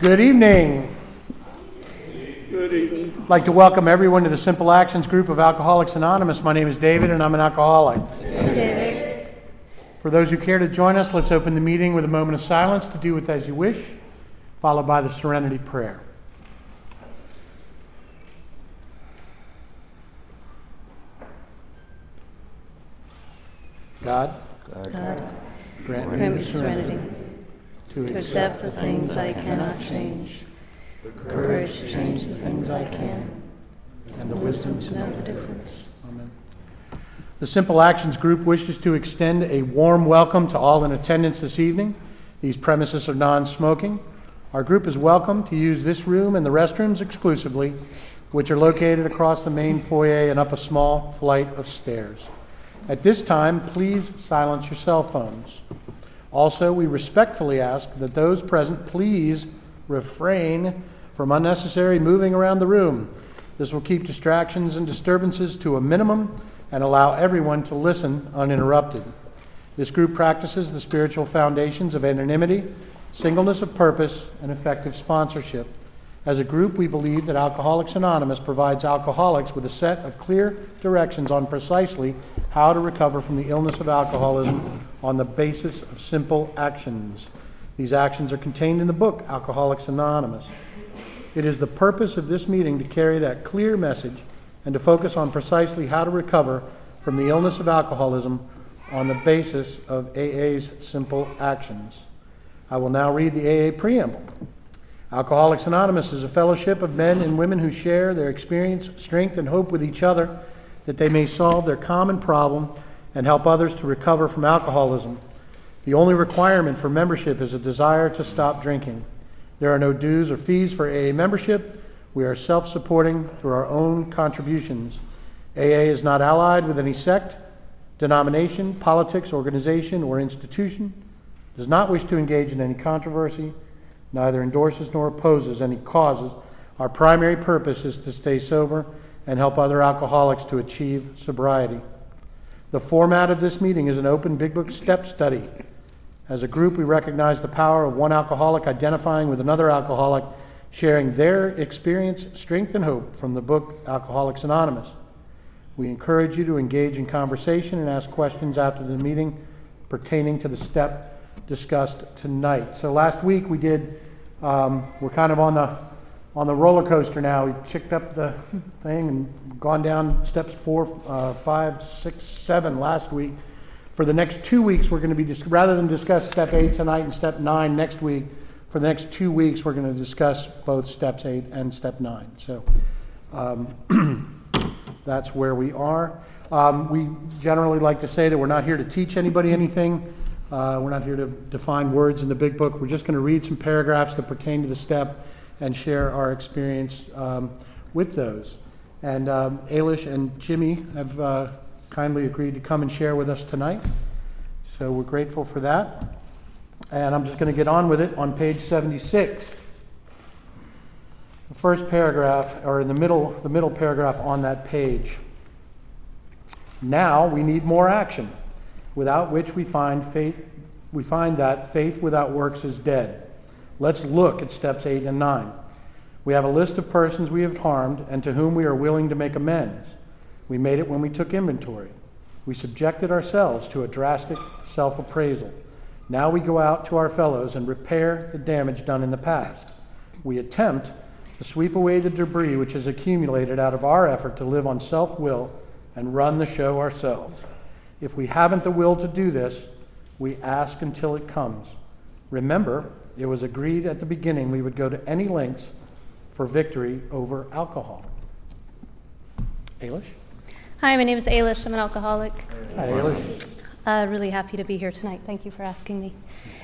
Good evening. Good evening. I'd like to welcome everyone to the Simple Actions group of Alcoholics Anonymous. My name is David and I'm an alcoholic. Hey, David. For those who care to join us, let's open the meeting with a moment of silence to do with as you wish, followed by the Serenity Prayer. God, grant me serenity to accept the things I cannot change, the courage to change the things I can, and the wisdom to know the difference. Amen. The Simple Actions group wishes to extend a warm welcome to all in attendance this evening. These premises are non-smoking. Our group is welcome to use this room and the restrooms exclusively, which are located across the main foyer and up a small flight of stairs. At this time, please silence your cell phones. Also, we respectfully ask that those present please refrain from unnecessary moving around the room. This will keep distractions and disturbances to a minimum and allow everyone to listen uninterrupted. This group practices the spiritual foundations of anonymity, singleness of purpose, and effective sponsorship. As a group, we believe that Alcoholics Anonymous provides alcoholics with a set of clear directions on precisely how to recover from the illness of alcoholism on the basis of simple actions. These actions are contained in the book, Alcoholics Anonymous. It is the purpose of this meeting to carry that clear message and to focus on precisely how to recover from the illness of alcoholism on the basis of AA's simple actions. I will now read the AA preamble. Alcoholics Anonymous is a fellowship of men and women who share their experience, strength, and hope with each other that they may solve their common problem and help others to recover from alcoholism. The only requirement for membership is a desire to stop drinking. There are no dues or fees for AA membership. We are self-supporting through our own contributions. AA is not allied with any sect, denomination, politics, organization, or institution, does not wish to engage in any controversy, neither endorses nor opposes any causes. Our primary purpose is to stay sober and help other alcoholics to achieve sobriety. The format of this meeting is an open Big Book step study. As a group, we recognize the power of one alcoholic identifying with another alcoholic, sharing their experience, strength, and hope from the book Alcoholics Anonymous. We encourage you to engage in conversation and ask questions after the meeting pertaining to the step discussed tonight. So last week we did, we're kind of on the roller coaster now. We checked up the thing and gone down steps 4, 5, 6, 7 last week. For the next 2 weeks, we're going to be, rather than discuss step 8 tonight and step 9 next week, for the next 2 weeks, we're going to discuss both steps 8 and step 9. So that's where we are. We generally like to say that we're not here to teach anybody anything. We're not here to define words in the Big Book. We're just going to read some paragraphs that pertain to the step and share our experience with those. And Ailish and Jimmy have kindly agreed to come and share with us tonight. So we're grateful for that. And I'm just going to get on with it on page 76. The first paragraph, or in the middle paragraph on that page. Now we need more action, without which we find that faith without works is dead. Let's look at steps 8 and 9. We have a list of persons we have harmed and to whom we are willing to make amends. We made it when we took inventory. We subjected ourselves to a drastic self-appraisal. Now we go out to our fellows and repair the damage done in the past. We attempt to sweep away the debris which has accumulated out of our effort to live on self-will and run the show ourselves. If we haven't the will to do this, we ask until it comes. Remember, it was agreed at the beginning we would go to any lengths for victory over alcohol. Ailish? Hi, my name is Ailish. I'm an alcoholic. Hi, Ailish. Really happy to be here tonight. Thank you for asking me.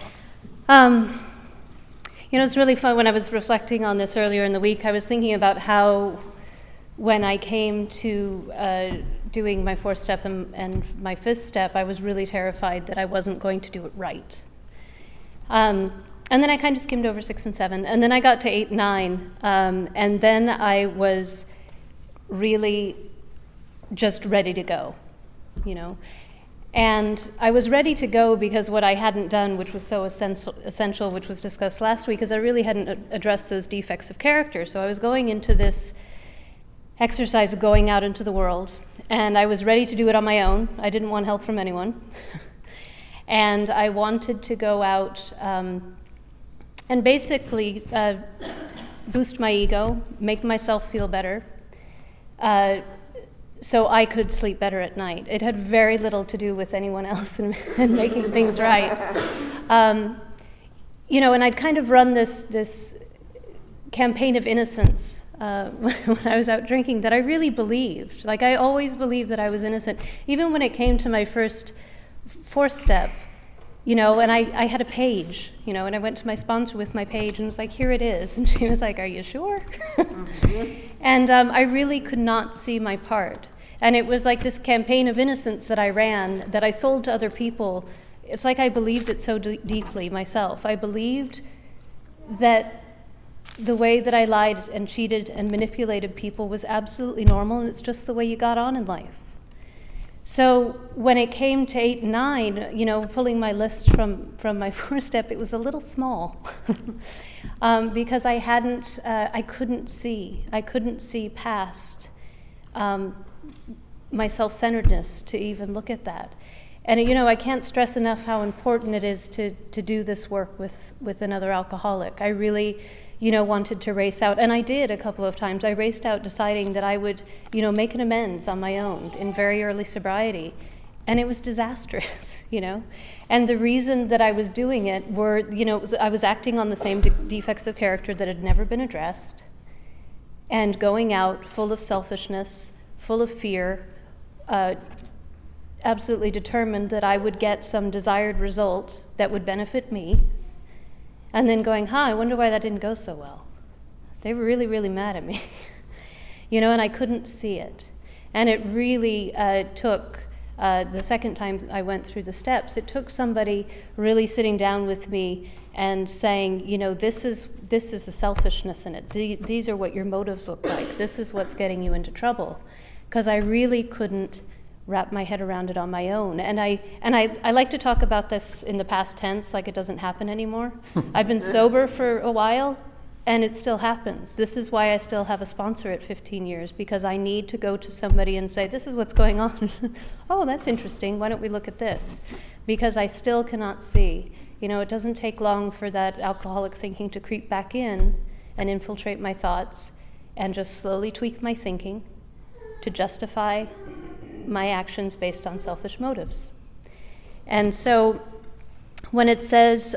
It's really fun. When I was reflecting on this earlier in the week, I was thinking about how when I came to doing my 4th step and my 5th step, I was really terrified that I wasn't going to do it right. And then I kind of skimmed over 6 and 7, and then I got to 8 and 9, and then I was really just ready to go, And I was ready to go because what I hadn't done, which was so essential, which was discussed last week, is I really hadn't addressed those defects of character. So I was going into this exercise of going out into the world, and I was ready to do it on my own. I didn't want help from anyone. And I wanted to go out and basically boost my ego, make myself feel better, so I could sleep better at night. It had very little to do with anyone else and making things right. And I'd kind of run this campaign of innocence when I was out drinking that I really believed. Like, I always believed that I was innocent. Even when it came to my first fourth step, and I had a page, and I went to my sponsor with my page and was like, here it is. And she was like, are you sure? And I really could not see my part. And it was like this campaign of innocence that I ran, that I sold to other people. It's like I believed it so deeply myself. I believed that the way that I lied and cheated and manipulated people was absolutely normal, and it's just the way you got on in life. So when it came to 8 and 9, pulling my list from my fourth step, it was a little small because I couldn't see past my self-centeredness to even look at that. And I can't stress enough how important it is to do this work with another alcoholic. I really wanted to race out, and I did a couple of times. I raced out deciding that I would, make an amends on my own in very early sobriety, and it was disastrous, And the reason that I was doing it were, I was acting on the same defects of character that had never been addressed, and going out full of selfishness, full of fear, absolutely determined that I would get some desired result that would benefit me. And then going, I wonder why that didn't go so well. They were really, really mad at me. And I couldn't see it. And it really took, the second time I went through the steps, it took somebody really sitting down with me and saying, this is the selfishness in it. These are what your motives look like. This is what's getting you into trouble. Because I really couldn't wrap my head around it on my own. And I like to talk about this in the past tense, like it doesn't happen anymore. I've been sober for a while, and it still happens. This is why I still have a sponsor at 15 years, because I need to go to somebody and say, this is what's going on. Oh, that's interesting. Why don't we look at this? Because I still cannot see. It doesn't take long for that alcoholic thinking to creep back in and infiltrate my thoughts and just slowly tweak my thinking to justify my actions based on selfish motives. And so when it says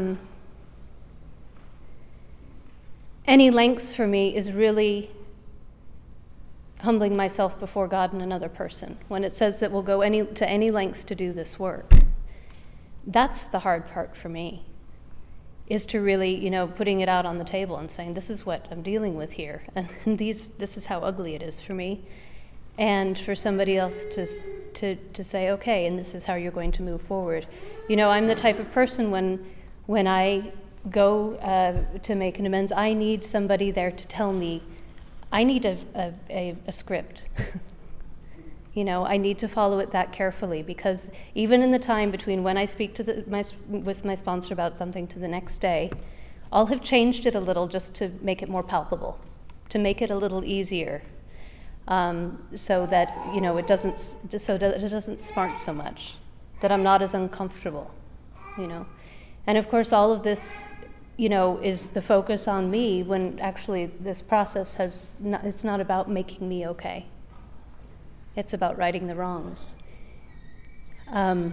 any lengths for me is really humbling myself before God and another person. When it says that we'll go to any lengths to do this work, that's the hard part for me, is to really, putting it out on the table and saying, this is what I'm dealing with here, and this is how ugly it is for me. And for somebody else to say, okay, and this is how you're going to move forward. I'm the type of person when I go to make an amends, I need somebody there to tell me, I need a script. I need to follow it that carefully, because even in the time between when I speak to with my sponsor about something to the next day, I'll have changed it a little just to make it more palpable, to make it a little easier. So that it doesn't smart so much, that I'm not as uncomfortable, and of course all of this, is the focus on me, when actually this process it's not about making me okay. It's about righting the wrongs. I'll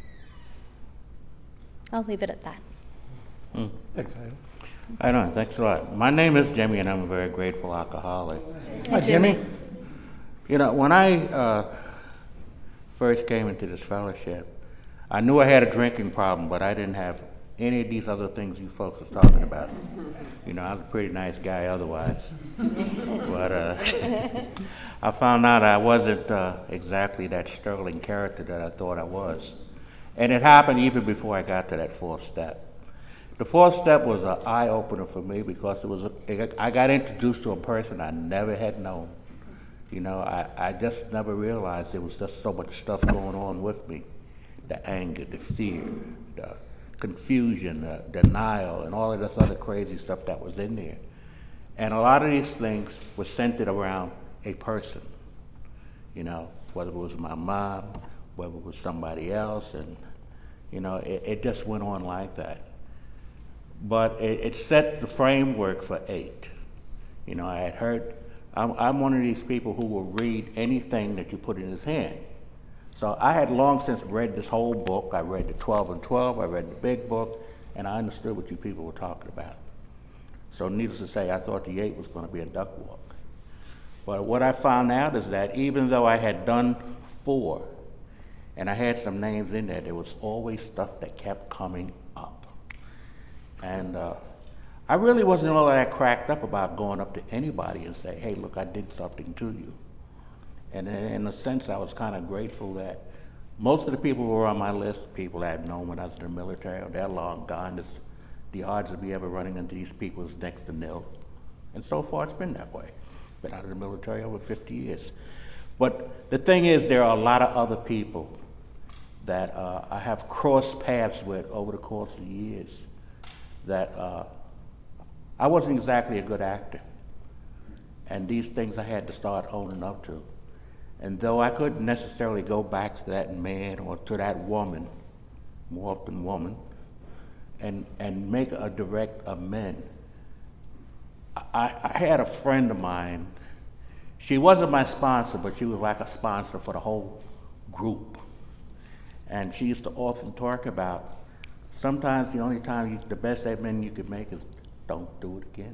leave it at that. Thanks, I know, thanks a lot. My name is Jimmy, and I'm a very grateful alcoholic. Hi, Jimmy. When I first came into this fellowship, I knew I had a drinking problem, but I didn't have any of these other things you folks are talking about. I was a pretty nice guy otherwise. But I found out I wasn't exactly that sterling character that I thought I was. And it happened even before I got to that fourth step. The fourth step was an eye-opener for me, because I got introduced to a person I never had known. I just never realized there was just so much stuff going on with me. the anger, the fear, the confusion, the denial, and all of this other crazy stuff that was in there. And a lot of these things were centered around a person, whether it was my mom, whether it was somebody else, and, it just went on like that. But it set the framework for 8. I had heard, I'm one of these people who will read anything that you put in his hand. So I had long since read this whole book. I read the 12 and 12, I read the big book, and I understood what you people were talking about. So needless to say, I thought the 8 was going to be a duck walk. But what I found out is that even though I had done 4, and I had some names in there was always stuff that kept coming up. And I really wasn't all that cracked up about going up to anybody and say, hey, look, I did something to you. And in a sense, I was kind of grateful that most of the people who were on my list, people I had known when I was in the military, they're long gone. The odds of me ever running into these people is next to nil. And so far, it's been that way. Been out of the military over 50 years. But the thing is, there are a lot of other people that I have crossed paths with over the course of years that I wasn't exactly a good actor. And these things I had to start owning up to. And though I couldn't necessarily go back to that man or to that woman, more often woman, and make a direct amend, I had a friend of mine. She wasn't my sponsor, but she was like a sponsor for the whole group. And she used to often talk about sometimes the only time the best amend you could make is don't do it again.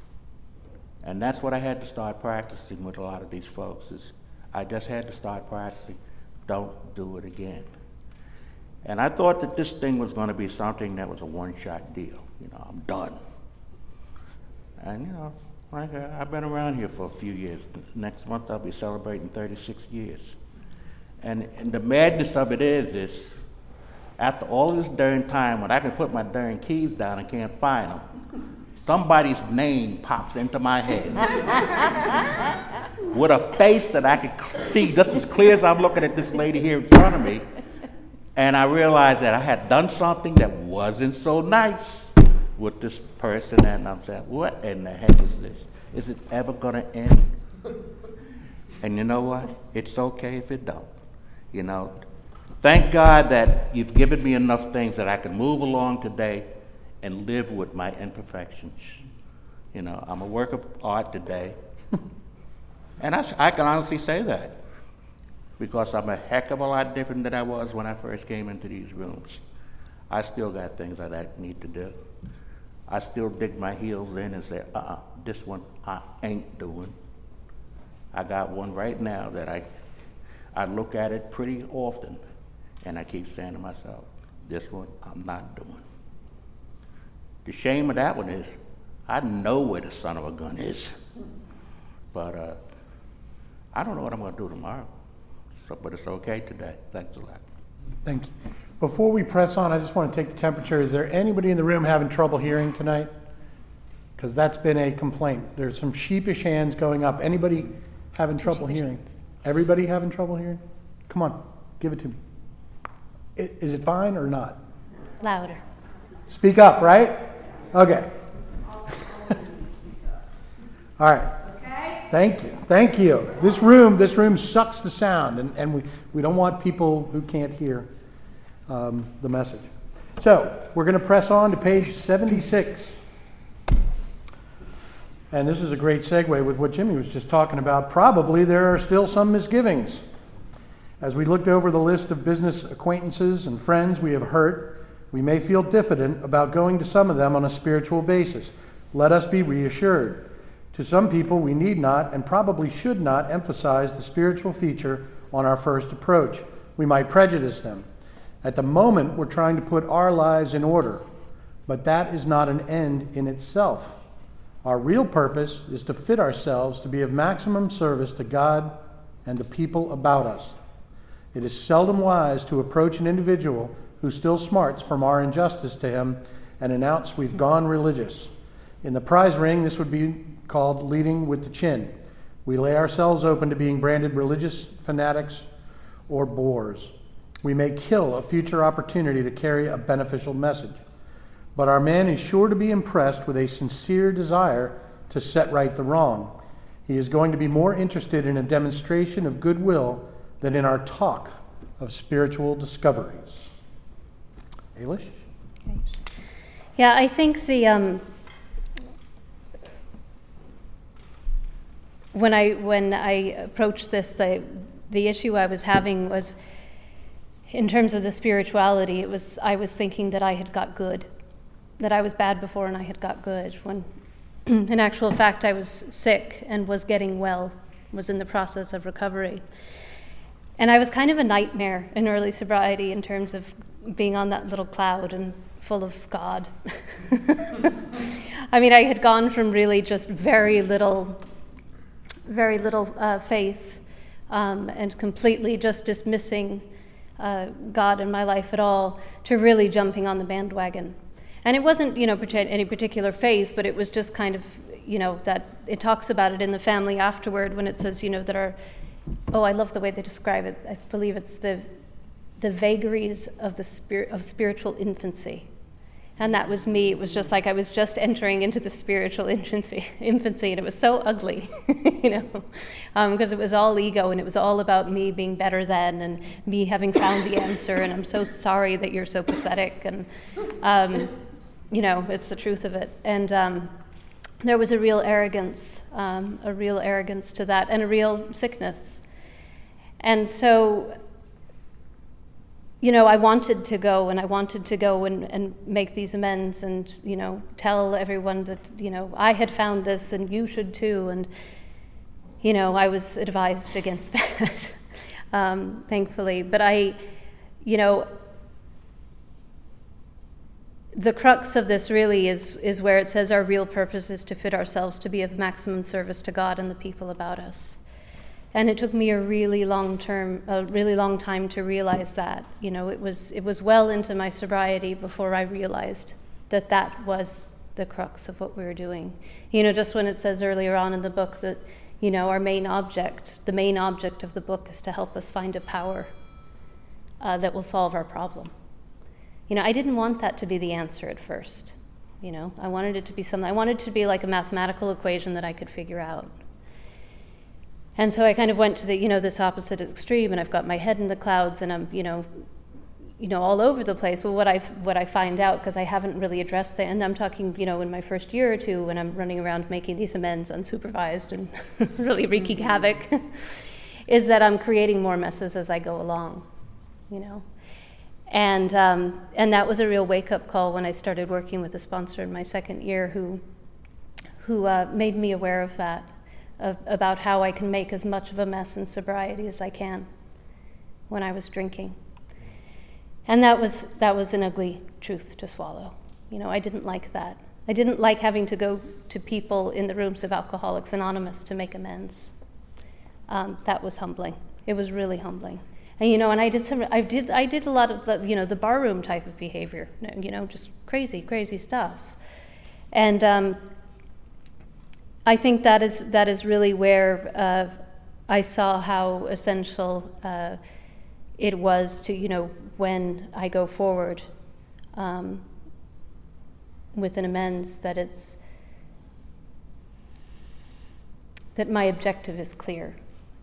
And that's what I had to start practicing with a lot of these folks is I just had to start practicing, don't do it again. And I thought that this thing was going to be something that was a one-shot deal. I'm done. And, I've been around here for a few years. Next month I'll be celebrating 36 years. And the madness of it is after all this darn time, when I can put my darn keys down and can't find them, somebody's name pops into my head with a face that I can see just as clear as I'm looking at this lady here in front of me. And I realized that I had done something that wasn't so nice with this person, and I'm saying, what in the heck is this? Is it ever going to end? And you know what? It's okay if it don't. Thank God that you've given me enough things that I can move along today and live with my imperfections. I'm a work of art today. And I can honestly say that because I'm a heck of a lot different than I was when I first came into these rooms. I still got things that I need to do. I still dig my heels in and say, this one I ain't doing. I got one right now that I look at it pretty often, and I keep saying to myself, this one I'm not doing. The shame of that one is I know where the son of a gun is, but I don't know what I'm going to do tomorrow. But it's okay today. Thanks a lot. Thank you. Before we press on, I just want to take the temperature. Is there anybody in the room having trouble hearing tonight? Because that's been a complaint. There's some sheepish hands going up. Anybody having trouble hearing? Everybody having trouble hearing? Come on, give it to me. Is it fine or not? Louder. Speak up, right? Okay. All right. Thank you. This room sucks the sound, and we don't want people who can't hear the message. So we're going to press on to page 76. And this is a great segue with what Jimmy was just talking about. Probably there are still some misgivings. As we looked over the list of business acquaintances and friends we have hurt, we may feel diffident about going to some of them on a spiritual basis. Let us be reassured. To some people, we need not and probably should not emphasize the spiritual feature on our first approach. We might prejudice them. At the moment, we're trying to put our lives in order, but that is not an end in itself. Our real purpose is to fit ourselves to be of maximum service to God and the people about us. It is seldom wise to approach an individual who still smarts from our injustice to him and announce we've gone religious. In the prize ring, this would be called leading with the chin. We lay ourselves open to being branded religious fanatics or bores. we may kill a future opportunity to carry a beneficial message. But our man is sure to be impressed with a sincere desire to set right the wrong. He is going to be more interested in a demonstration of goodwill than in our talk of spiritual discoveries. Ailish? Yeah, I think when I approached this, the issue I was having was, in terms of the spirituality, I was thinking that I had got good, that I was bad before and I had got good, when in actual fact I was sick and was getting well, was in the process of recovery. And I was kind of a nightmare in early sobriety in terms of being on that little cloud and full of God. I mean, I had gone from really just very little faith and completely just dismissing God in my life at all, to really jumping on the bandwagon. And it wasn't, any particular faith, but it was just kind of, that it talks about it in the family afterward when it says, that I love the way they describe it. I believe it's the vagaries of spiritual infancy. And that was me. It was just like I was just entering into the spiritual infancy, and it was so ugly, because it was all ego, and it was all about me being better than, and me having found the answer, and I'm so sorry that you're so pathetic, and, it's the truth of it. And there was a real arrogance to that, and a real sickness. And so, I wanted to go and make these amends and, tell everyone that, I had found this and you should too. And, I was advised against that, thankfully. But the crux of this really is where it says our real purpose is to fit ourselves to be of maximum service to God and the people about us. And it took me a really long time to realize that. It was well into my sobriety before I realized that was the crux of what we were doing. Just when it says earlier on in the book that, the main object of the book is to help us find a power that will solve our problem. I didn't want that to be the answer at first. I wanted it to be something. I wanted it to be like a mathematical equation that I could figure out. And so I kind of went to the, this opposite extreme, and I've got my head in the clouds, and I'm, all over the place. Well, what I find out, because I haven't really addressed that, and I'm talking, in my first year or two, when I'm running around making these amends unsupervised and really wreaking havoc, is that I'm creating more messes as I go along, And that was a real wake-up call when I started working with a sponsor in my second year who made me aware of that. About how I can make as much of a mess in sobriety as I can when I was drinking. And that was an ugly truth to swallow. I didn't like that. I didn't like having to go to people in the rooms of Alcoholics Anonymous to make amends. That was humbling. It was really humbling. And and I did a lot of the barroom type of behavior, just crazy stuff. And I think that is really where I saw how essential it was to, when I go forward with an amends, that my objective is clear.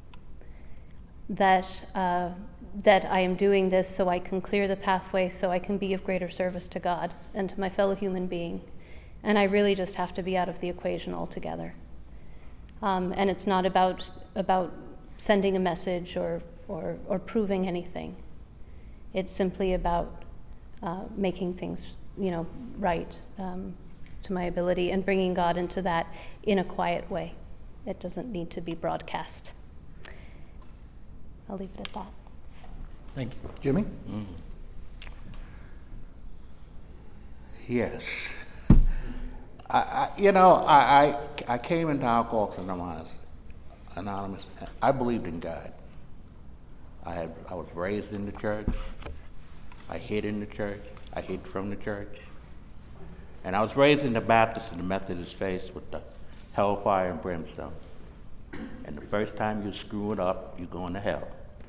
That I am doing this so I can clear the pathway, so I can be of greater service to God and to my fellow human being. And I really just have to be out of the equation altogether. And it's not about sending a message or proving anything. It's simply about making things, right to my ability and bringing God into that in a quiet way. It doesn't need to be broadcast. I'll leave it at that. Thank you. Jimmy? Yes. I came into Alcoholics Anonymous. I believed in God. I was raised in the church. I hid in the church. I hid from the church. And I was raised in the Baptist and the Methodist faith with the hellfire and brimstone. And the first time you screw it up, you're going to hell.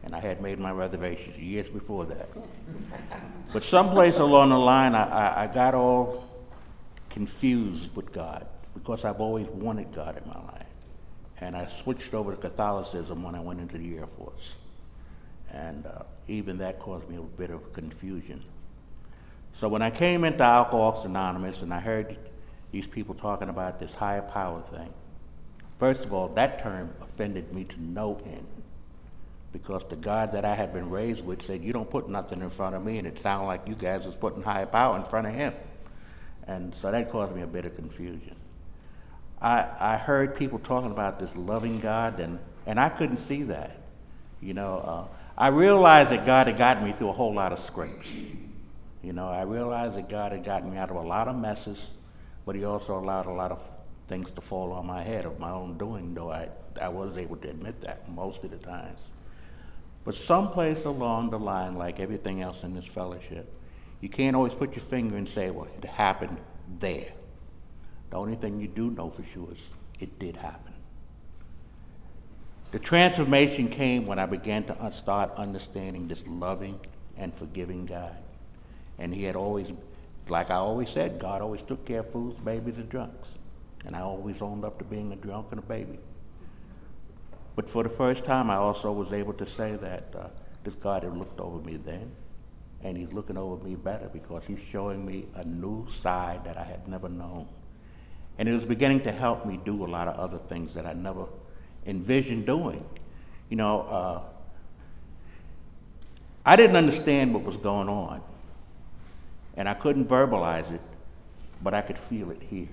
and I had made my reservations years before that. But someplace along the line, I got all confused with God because I've always wanted God in my life. And I switched over to Catholicism when I went into the Air Force. And even that caused me a bit of confusion. So when I came into Alcoholics Anonymous and I heard these people talking about this higher power thing, first of all, that term offended me to no end, because the God that I had been raised with said, you don't put nothing in front of me, and it sounded like you guys was putting higher power in front of him. And so that caused me a bit of confusion. I heard people talking about this loving God, and I couldn't see that. I realized that God had gotten me through a whole lot of scrapes. I realized that God had gotten me out of a lot of messes, but he also allowed a lot of things to fall on my head of my own doing, though I was able to admit that most of the times. But someplace along the line, like everything else in this fellowship, you can't always put your finger and say, well, it happened there. The only thing you do know for sure is it did happen. The transformation came when I began to start understanding this loving and forgiving God. And he had always, like I always said, God always took care of fools, babies, and drunks. And I always owned up to being a drunk and a baby. But for the first time, I also was able to say that this God had looked over me then, and he's looking over me better because he's showing me a new side that I had never known. And it was beginning to help me do a lot of other things that I never envisioned doing. I didn't understand what was going on, and I couldn't verbalize it, but I could feel it here.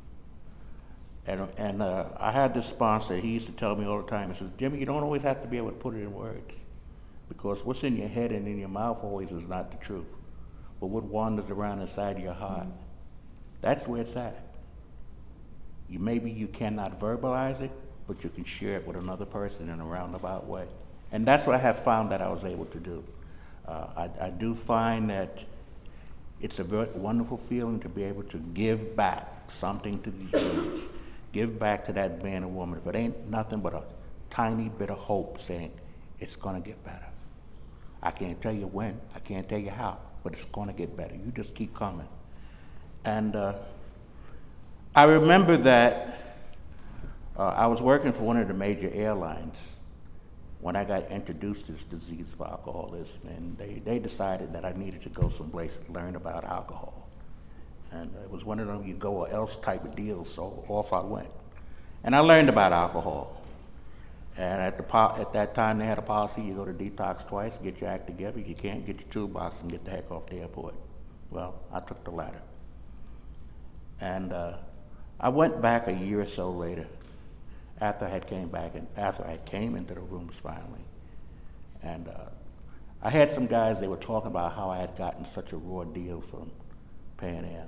And I had this sponsor. He used to tell me all the time, he says, Jimmy, you don't always have to be able to put it in words, because what's in your head and in your mouth always is not the truth. But what wanders around inside your heart, that's where it's at. Maybe you cannot verbalize it, but you can share it with another person in a roundabout way. And that's what I have found that I was able to do. I do find that it's a very wonderful feeling to be able to give back something to these kids, give back to that man or woman. If it ain't nothing but a tiny bit of hope saying it's going to get better. I can't tell you when, I can't tell you how, but it's going to get better. You just keep coming. And I remember that I was working for one of the major airlines when I got introduced to this disease of alcoholism, and they decided that I needed to go someplace to learn about alcohol. And it was one of them you go or else type of deals, so off I went. And I learned about alcohol. And at that time they had a policy, you go to detox twice, get your act together. You can't, get your toolbox and get the heck off the airport. Well, I took the latter. And I went back a year or so later, after I came into the rooms finally. And I had some guys, they were talking about how I had gotten such a raw deal from Pan Am.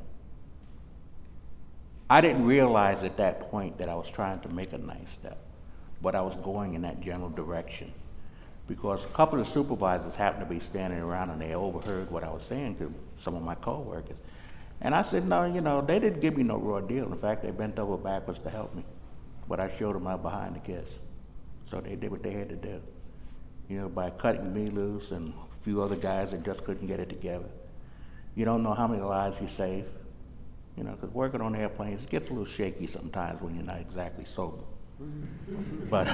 I didn't realize at that point that I was trying to make a nice step, but I was going in that general direction, because a couple of supervisors happened to be standing around and they overheard what I was saying to some of my coworkers. And I said, no, they didn't give me no raw deal. In fact, they bent over backwards to help me. But I showed them my behind the kiss. So they did what they had to do, by cutting me loose and a few other guys that just couldn't get it together. You don't know how many lives you save, because working on airplanes, it gets a little shaky sometimes when you're not exactly sober. But,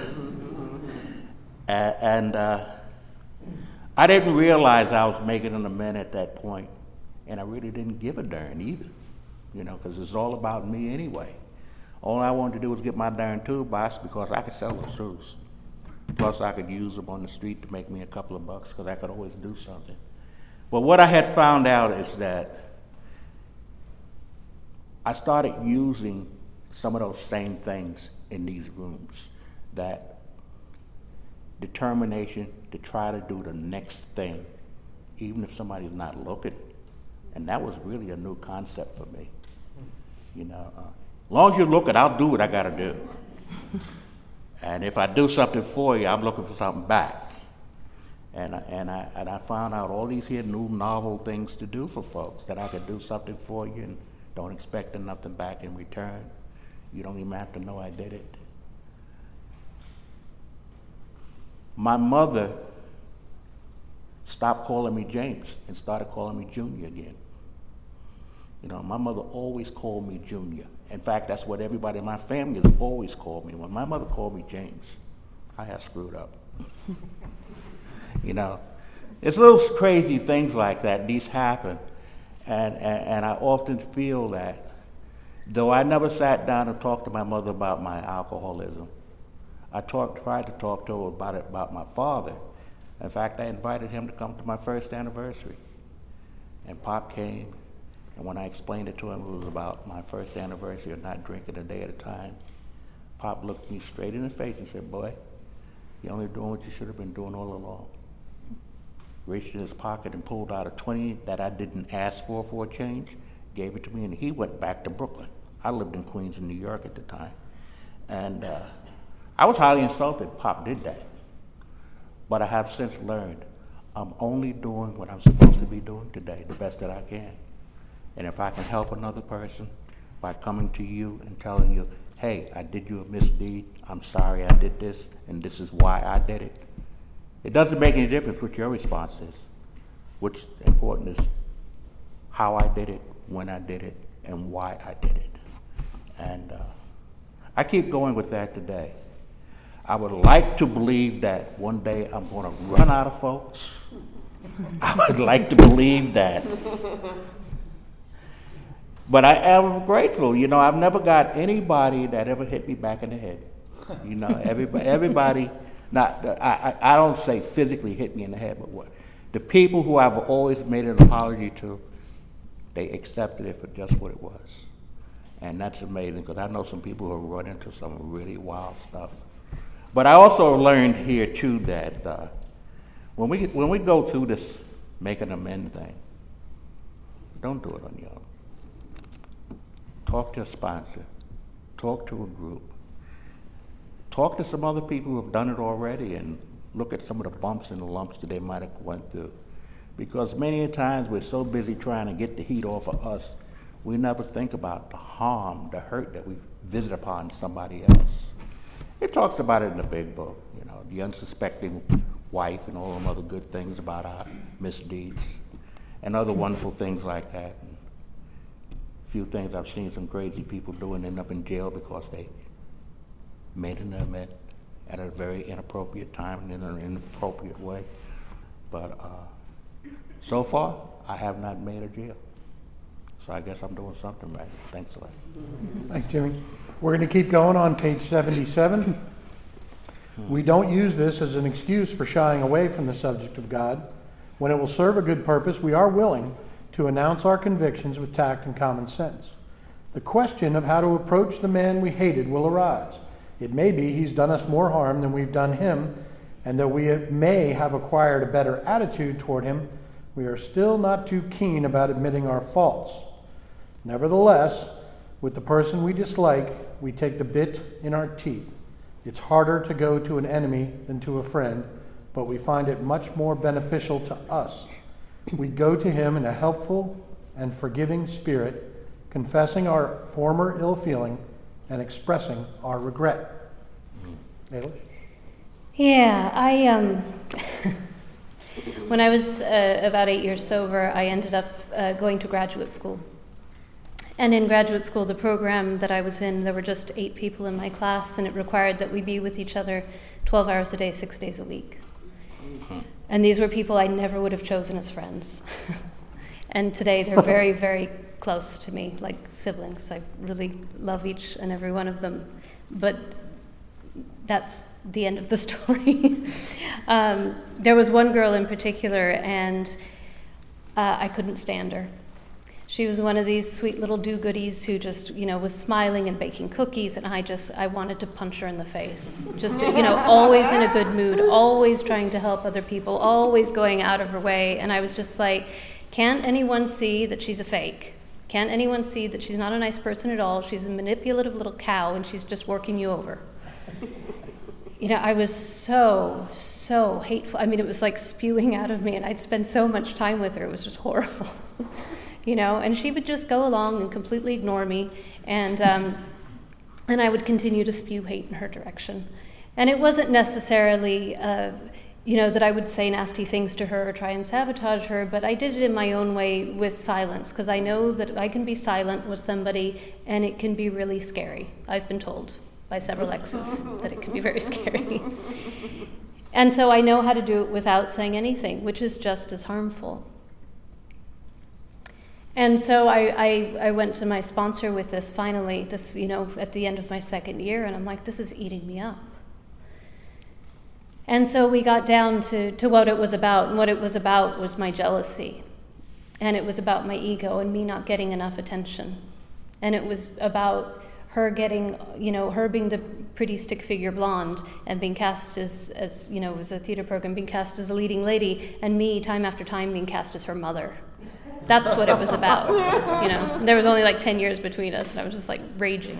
and I didn't realize I was making an amend at that point. And I really didn't give a darn either, because it's all about me anyway. All I wanted to do was get my darn toolbox because I could sell those tools. Plus, I could use them on the street to make me a couple of bucks because I could always do something. But what I had found out is that I started using some of those same things in these rooms, that determination to try to do the next thing, even if somebody's not looking. And that was really a new concept for me. As long as you're looking, I'll do what I got to do. And if I do something for you, I'm looking for something back. And I found out all these here new novel things to do for folks, that I could do something for you and don't expect nothing back in return. You don't even have to know I did it. My mother stopped calling me James and started calling me Junior again. You know, my mother always called me Junior. In fact, that's what everybody in my family has always called me. When my mother called me James, I had screwed up. You know, it's little crazy things like that. These happen. And I often feel that, though I never sat down and talked to my mother about my alcoholism, I tried to talk to her about my father. In fact, I invited him to come to my first anniversary. And Pop came, and when I explained it to him, it was about my first anniversary of not drinking a day at a time. Pop looked me straight in the face and said, "Boy, you're only doing what you should have been doing all along." Reached in his pocket and pulled out a 20 that I didn't ask for a change, gave it to me, and he went back to Brooklyn. I lived in Queens in New York at the time. And I was highly insulted Pop did that. But I have since learned I'm only doing what I'm supposed to be doing today, the best that I can. And if I can help another person by coming to you and telling you, "Hey, I did you a misdeed, I'm sorry I did this, and this is why I did it," it doesn't make any difference what your response is. What's important is how I did it, when I did it, and why I did it. And I keep going with that today. I would like to believe that one day I'm going to run out of folks. I would like to believe that. But I am grateful. You know, I've never got anybody that ever hit me back in the head. You know, everybody not, I don't say physically hit me in the head, but what? The people who I've always made an apology to, they accepted it for just what it was. And that's amazing, because I know some people who have run into some really wild stuff. But I also learned here, too, that when we go through this make an amend thing, don't do it on your own. Talk to a sponsor. Talk to a group. Talk to some other people who have done it already and look at some of the bumps and the lumps that they might have went through. Because many times we're so busy trying to get the heat off of us, we never think about the harm, the hurt that we visit upon somebody else. It talks about it in the big book, you know, the unsuspecting wife and all them other good things about our misdeeds and other wonderful things like that. And a few things I've seen some crazy people do and end up in jail because they made an amend at a very inappropriate time and in an inappropriate way. But so far, I have not made a jail. So I guess I'm doing something right. Thanks a lot. Thanks, Jimmy. We're going to keep going on page 77. We don't use this as an excuse for shying away from the subject of God. When it will serve a good purpose, we are willing to announce our convictions with tact and common sense. The question of how to approach the man we hated will arise. It may be he's done us more harm than we've done him, and though we may have acquired a better attitude toward him, we are still not too keen about admitting our faults. Nevertheless, with the person we dislike, we take the bit in our teeth. It's harder to go to an enemy than to a friend, but we find it much more beneficial to us. We go to him in a helpful and forgiving spirit, confessing our former ill feeling and expressing our regret. Ailish? Yeah, when I was about 8 years sober, I ended up going to graduate school. And in graduate school, the program that I was in, there were just 8 people in my class, and it required that we be with each other 12 hours a day, 6 days a week. Mm-hmm. And these were people I never would have chosen as friends. And today they're very, very close to me, like siblings. I really love each and every one of them. But that's the end of the story. There was one girl in particular, and I couldn't stand her. She was one of these sweet little do-goodies who just, was smiling and baking cookies, and I wanted to punch her in the face. Just, always in a good mood, always trying to help other people, always going out of her way. And I was just like, can't anyone see that she's a fake? Can't anyone see that she's not a nice person at all? She's a manipulative little cow, and she's just working you over. I was so hateful. I mean, it was like spewing out of me, and I'd spend so much time with her. It was just horrible. And she would just go along and completely ignore me, and I would continue to spew hate in her direction. And it wasn't necessarily, that I would say nasty things to her or try and sabotage her, but I did it in my own way with silence, because I know that I can be silent with somebody and it can be really scary. I've been told by several exes that it can be very scary. And so I know how to do it without saying anything, which is just as harmful. And so I went to my sponsor with this finally, at the end of my second year, and I'm like, this is eating me up. And so we got down to what it was about, and what it was about was my jealousy. And it was about my ego and me not getting enough attention. And it was about her getting, her being the pretty stick figure blonde and being cast as it was a theater program, being cast as a leading lady, and me, time after time, being cast as her mother. That's what it was about, There was only like 10 years between us, and I was just like raging.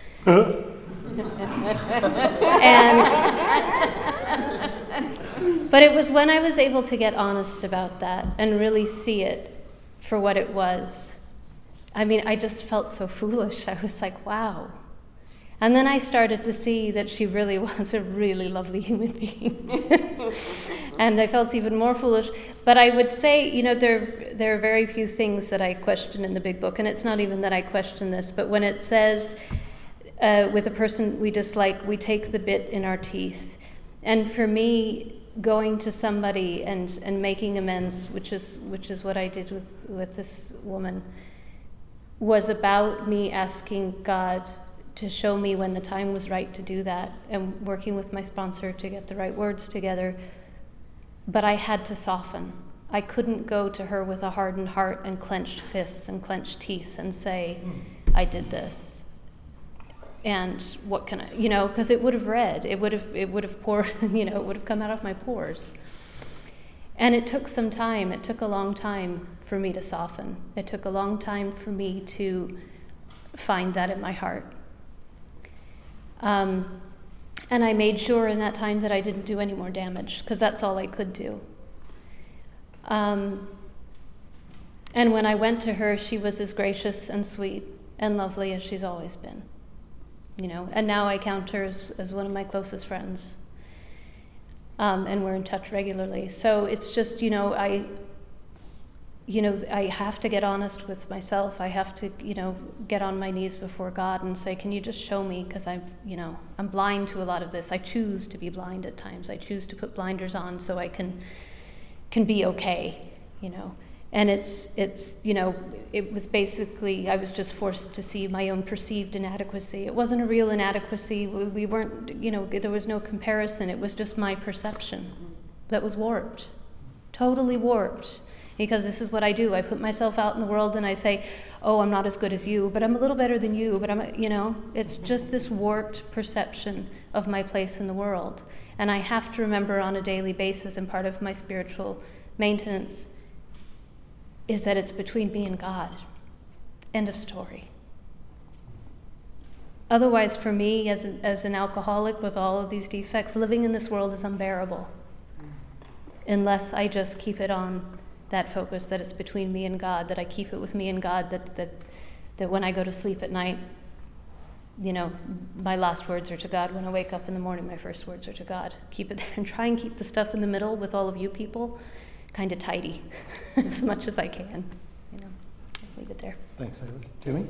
But it was when I was able to get honest about that and really see it for what it was. I mean, I just felt so foolish. I was like, wow. And then I started to see that she really was a really lovely human being. And I felt even more foolish. But I would say, there are very few things that I question in the big book. And it's not even that I question this, but when it says, with a person we dislike, we take the bit in our teeth. And for me, going to somebody and making amends, which is what I did with this woman, was about me asking God to show me when the time was right to do that, and working with my sponsor to get the right words together. But I had to soften. I couldn't go to her with a hardened heart and clenched fists and clenched teeth and say, I did this. And what can I, because it would have read, it would have poured, it would have come out of my pores. And it took some time. It took a long time for me to soften. It took a long time for me to find that in my heart. And I made sure in that time that I didn't do any more damage, because that's all I could do. And when I went to her, she was as gracious and sweet and lovely as she's always been. And now I count her as one of my closest friends. And we're in touch regularly. So it's just, I have to get honest with myself. I have to, get on my knees before God and say, can you just show me? Because I'm blind to a lot of this. I choose to be blind at times. I choose to put blinders on so I can be okay, And it's it was basically, I was just forced to see my own perceived inadequacy. It wasn't a real inadequacy. We weren't, there was no comparison. It was just my perception that was warped, totally warped. Because this is what I do. I put myself out in the world and I say, oh, I'm not as good as you, but I'm a little better than you, but it's just this warped perception of my place in the world. And I have to remember on a daily basis, and part of my spiritual maintenance is that it's between me and God. End of story. Otherwise, for me, as an alcoholic with all of these defects, living in this world is unbearable. Unless I just keep it on that focus, that it's between me and God, that I keep it with me and God, that when I go to sleep at night, my last words are to God. When I wake up in the morning, my first words are to God. Keep it there and try and keep the stuff in the middle with all of you people kind of tidy as much as I can. I'll leave it there. Thanks, Jimmy?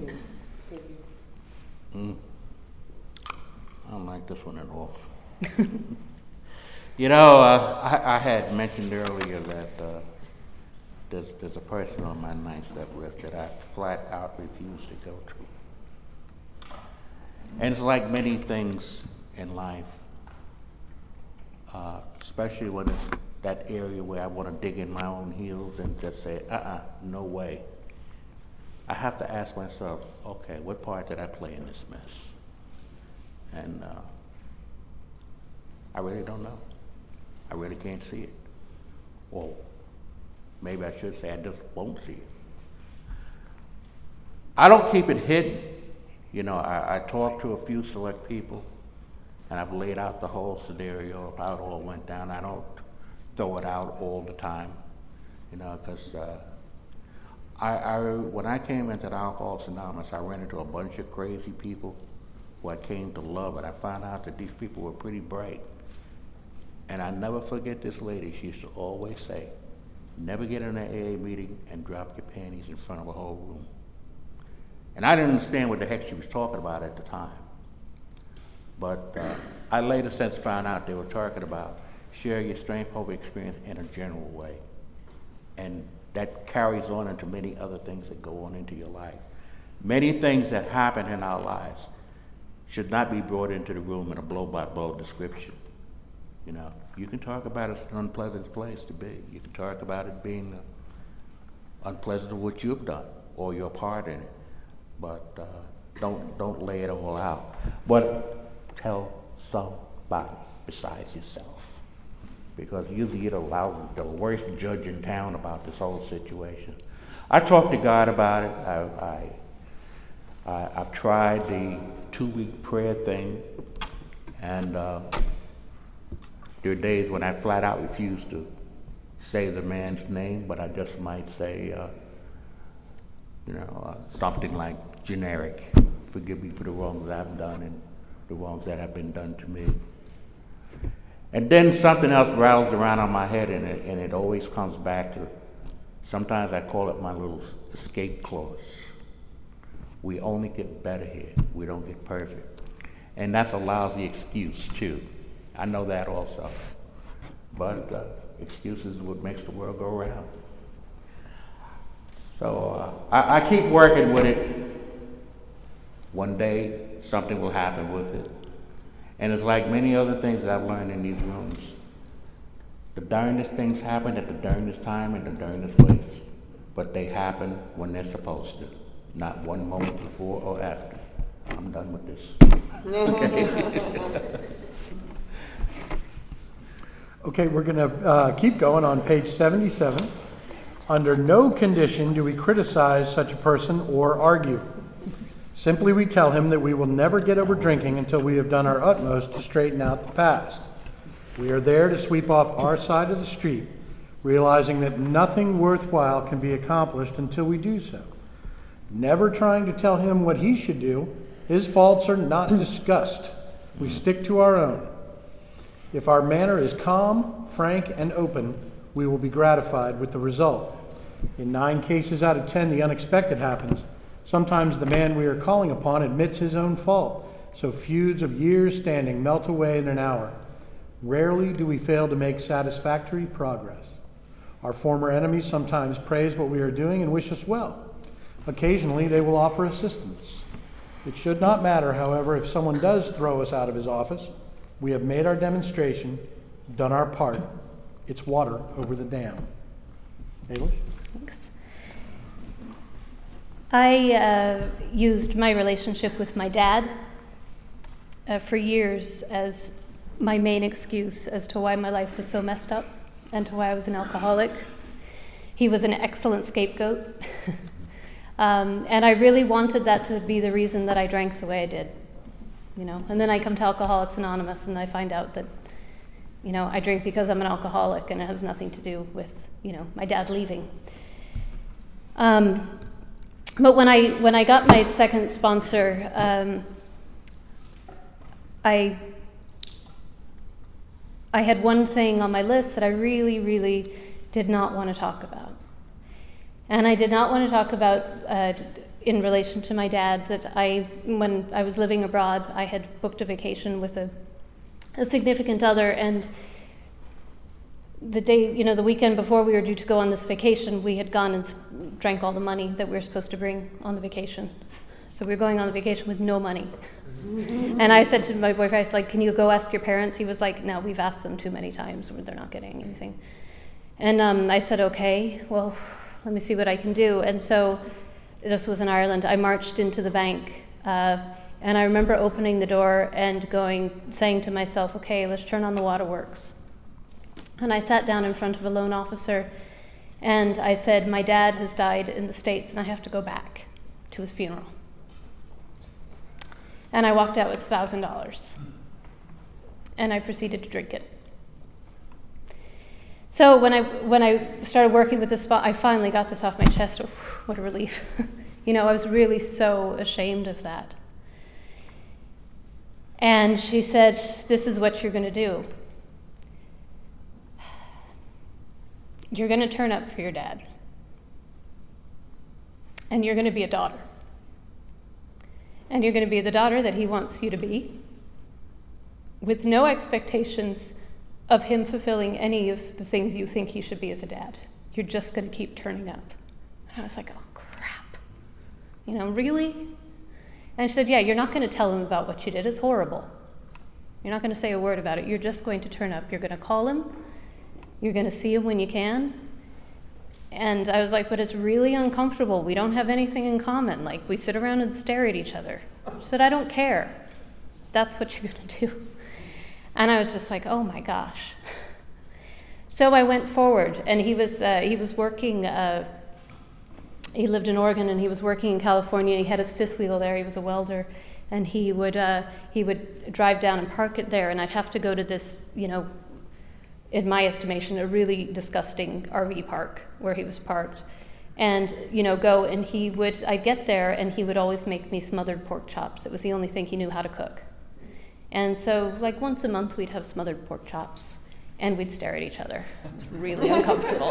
I don't like this one at all. I had mentioned earlier that there's a person on my 9-step list that I flat out refuse to go to. And it's like many things in life, especially when it's that area where I want to dig in my own heels and just say, no way. I have to ask myself, okay, what part did I play in this mess? And I really don't know. I really can't see it. Well, maybe I should say I just won't see it. I don't keep it hidden. I talk to a few select people, and I've laid out the whole scenario of how it all went down. I don't throw it out all the time, because when I came into the Alcoholics Anonymous, I ran into a bunch of crazy people who I came to love, and I found out that these people were pretty bright. And I never forget this lady. She used to always say, never get in an AA meeting and drop your panties in front of a whole room. And I didn't understand what the heck she was talking about at the time. But I later since found out they were talking about share your strength, hope, experience in a general way. And that carries on into many other things that go on into your life. Many things that happen in our lives should not be brought into the room in a blow-by-blow description. You know, you can talk about it's an unpleasant place to be. You can talk about it being unpleasant of what you've done or your part in it. But don't lay it all out. But tell somebody besides yourself. Because usually you're the worst judge in town about this whole situation. I talked to God about it. I've tried the 2-week prayer thing, and there are days when I flat out refuse to say the man's name, but I just might say, something like generic. Forgive me for the wrongs that I've done and the wrongs that have been done to me. And then something else rattles around on my head, and it always comes back to, sometimes I call it my little escape clause. We only get better here. We don't get perfect. And that's a lousy excuse, too. I know that also. But excuses is what makes the world go round. So I keep working with it. One day, something will happen with it. And it's like many other things that I've learned in these rooms. The darndest things happen at the darndest time and the darndest place. But they happen when they're supposed to. Not one moment before or after. I'm done with this. Okay. Okay, we're going to keep going on page 77. Under no condition do we criticize such a person or argue. Simply we tell him that we will never get over drinking until we have done our utmost to straighten out the past. We are there to sweep off our side of the street, realizing that nothing worthwhile can be accomplished until we do so. Never trying to tell him what he should do. His faults are not discussed. We stick to our own. If our manner is calm, frank, and open, we will be gratified with the result. In 9 cases out of 10, the unexpected happens. Sometimes the man we are calling upon admits his own fault, so feuds of years standing melt away in an hour. Rarely do we fail to make satisfactory progress. Our former enemies sometimes praise what we are doing and wish us well. Occasionally, they will offer assistance. It should not matter, however, if someone does throw us out of his office. We have made our demonstration, done our part. It's water over the dam. Ailish? Thanks. I used my relationship with my dad for years as my main excuse as to why my life was so messed up and to why I was an alcoholic. He was an excellent scapegoat. And I really wanted that to be the reason that I drank the way I did. And then I come to Alcoholics Anonymous and I find out that, I drink because I'm an alcoholic and it has nothing to do with, my dad leaving. But when I got my second sponsor, I had one thing on my list that I really, really did not want to talk about. And I did not want to talk about, in relation to my dad, that when I was living abroad, I had booked a vacation with a significant other, and the day, the weekend before we were due to go on this vacation, we had gone and drank all the money that we were supposed to bring on the vacation. So we were going on the vacation with no money. And I said to my boyfriend, I was like, can you go ask your parents? He was like, no, we've asked them too many times. They're not getting anything. And I said, okay, well, let me see what I can do. And so this was in Ireland. I marched into the bank. And I remember opening the door and saying to myself, okay, let's turn on the waterworks. And I sat down in front of a loan officer and I said, my dad has died in the States and I have to go back to his funeral. And I walked out with $1,000. And I proceeded to drink it. So when I started working with this spot, I finally got this off my chest. Oh, what a relief. I was really so ashamed of that. And she said, this is what you're going to do. You're going to turn up for your dad. And you're going to be a daughter. And you're going to be the daughter that he wants you to be, with no expectations of him fulfilling any of the things you think he should be as a dad. You're just going to keep turning up. And I was like, oh, crap. Really? And she said, yeah, you're not going to tell him about what you did. It's horrible. You're not going to say a word about it. You're just going to turn up. You're going to call him. You're going to see him when you can. And I was like, but it's really uncomfortable. We don't have anything in common. Like, we sit around and stare at each other. She said, I don't care. That's what you're going to do. And I was just like, oh my gosh. So I went forward, and he was working, he lived in Oregon, and he was working in California. He had his fifth wheel there. He was a welder. And he would drive down and park it there, and I'd have to go to this, in my estimation, a really disgusting RV park where he was parked. And, go, and I'd get there, and he would always make me smothered pork chops. It was the only thing he knew how to cook. And so, like, once a month, we'd have smothered pork chops, and we'd stare at each other. It was really uncomfortable.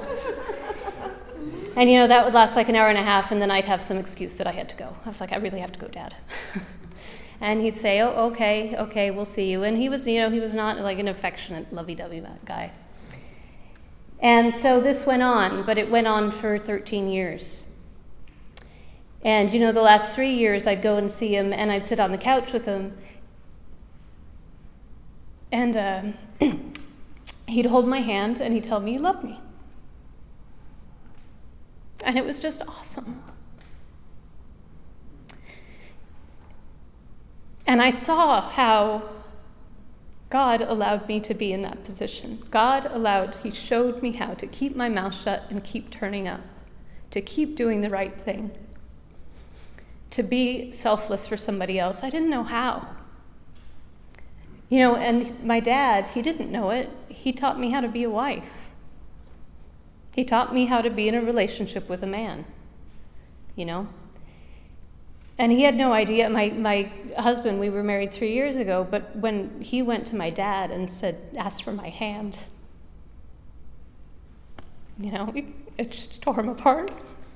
And, that would last like an hour and a half, and then I'd have some excuse that I had to go. I was like, I really have to go, Dad. And he'd say, oh, okay, we'll see you. And he was, he was not like an affectionate, lovey-dovey guy. And so this went on, but it went on for 13 years. And, the last 3 years, I'd go and see him, and I'd sit on the couch with him. And he'd hold my hand, and he'd tell me he loved me. And it was just awesome. And I saw how God allowed me to be in that position. He showed me how to keep my mouth shut and keep turning up, to keep doing the right thing, to be selfless for somebody else. I didn't know how. And my dad, he didn't know it. He taught me how to be a wife. He taught me how to be in a relationship with a man, And he had no idea. My husband, we were married 3 years ago, but when he went to my dad and asked for my hand, it just tore him apart.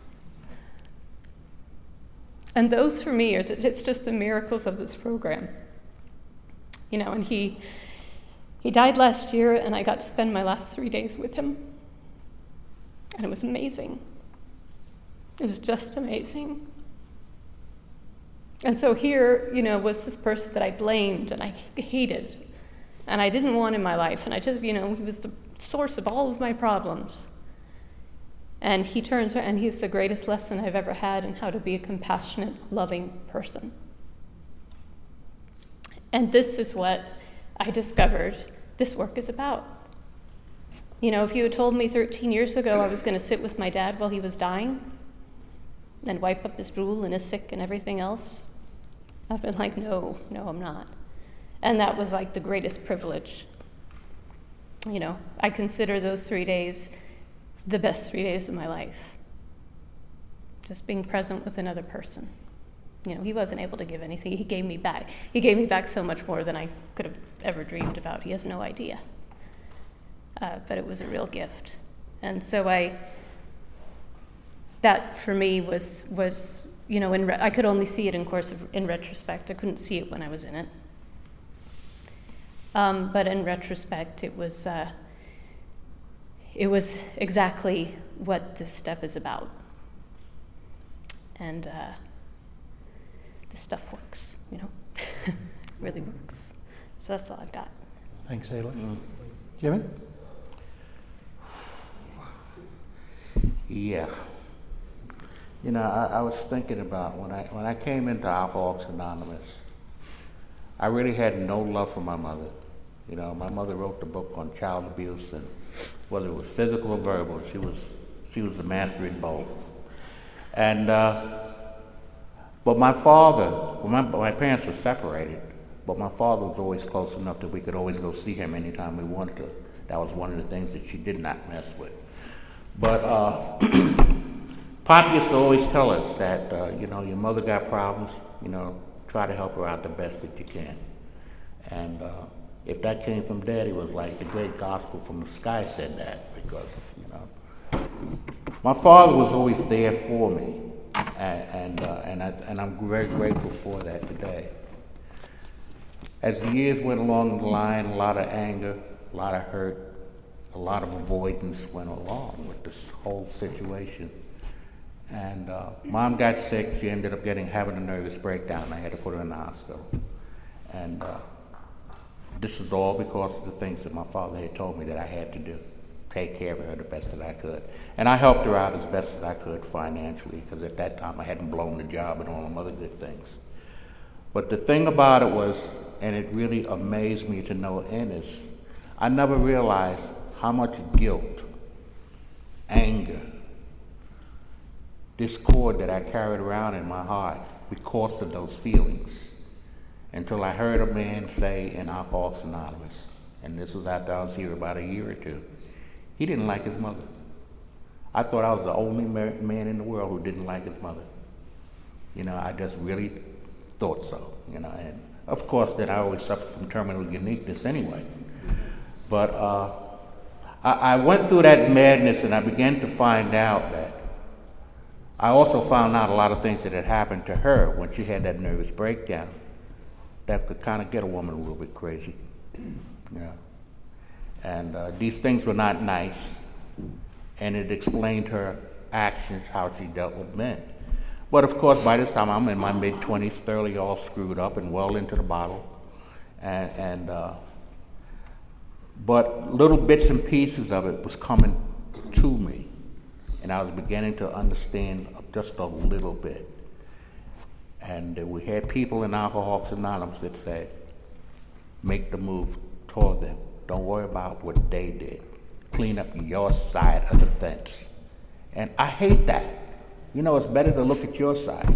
And those for me, it's just the miracles of this program. And he died last year, and I got to spend my last 3 days with him. And it was amazing. It was just amazing. And so here, was this person that I blamed and I hated and I didn't want in my life. And I just, he was the source of all of my problems. And he turns around, and he's the greatest lesson I've ever had in how to be a compassionate, loving person. And this is what I discovered this work is about. If you had told me 13 years ago I was going to sit with my dad while he was dying and wipe up his drool and his sick and everything else, I've been like, no, I'm not. And that was like the greatest privilege. I consider those 3 days the best 3 days of my life. Just being present with another person. He wasn't able to give anything. He gave me back. He gave me back so much more than I could have ever dreamed about. He has no idea. But it was a real gift. And so that for me was I could only see it in retrospect. I couldn't see it when I was in it. But in retrospect, it was exactly what this step is about. And this stuff works, really works. So that's all I've got. Thanks, Ayla. Jimmy? Yeah. I was thinking about when I came into Alcoholics Anonymous, I really had no love for my mother. My mother wrote the book on child abuse, and whether it was physical or verbal, she was the master in both. And but my father, my parents were separated, but my father was always close enough that we could always go see him anytime we wanted to. That was one of the things that she did not mess with. But Pop used to always tell us that, your mother got problems, try to help her out the best that you can. And, if that came from Daddy, it was like the great gospel from the sky said that, because, my father was always there for me, and I'm very grateful for that today. As the years went along the line, a lot of anger, a lot of hurt, a lot of avoidance went along with this whole situation. And Mom got sick. She ended up having a nervous breakdown. I had to put her in the hospital. And this is all because of the things that my father had told me that I had to do. Take care of her the best that I could. And I helped her out as best as I could financially, because at that time I hadn't blown the job and all them other good things. But the thing about it was, and it really amazed me to no end, is I never realized how much guilt, anger, discord that I carried around in my heart because of those feelings, until I heard a man say in Alcoholics Anonymous, and this was after I was here about a year or two, he didn't like his mother. I thought I was the only man in the world who didn't like his mother. I just really thought so, and of course that I always suffered from terminal uniqueness anyway. But I went through that madness, and I began to find out that I also found out a lot of things that had happened to her when she had that nervous breakdown that could kind of get a woman a little bit crazy. And these things were not nice, and it explained her actions, how she dealt with men. But of course, by this time, I'm in my mid-20s, thoroughly all screwed up and well into the bottle. But little bits and pieces of it was coming to me, and I was beginning to understand just a little bit. And we had people in Alcoholics Anonymous that said, make the move toward them. Don't worry about what they did. Clean up your side of the fence. And I hate that. It's better to look at your side.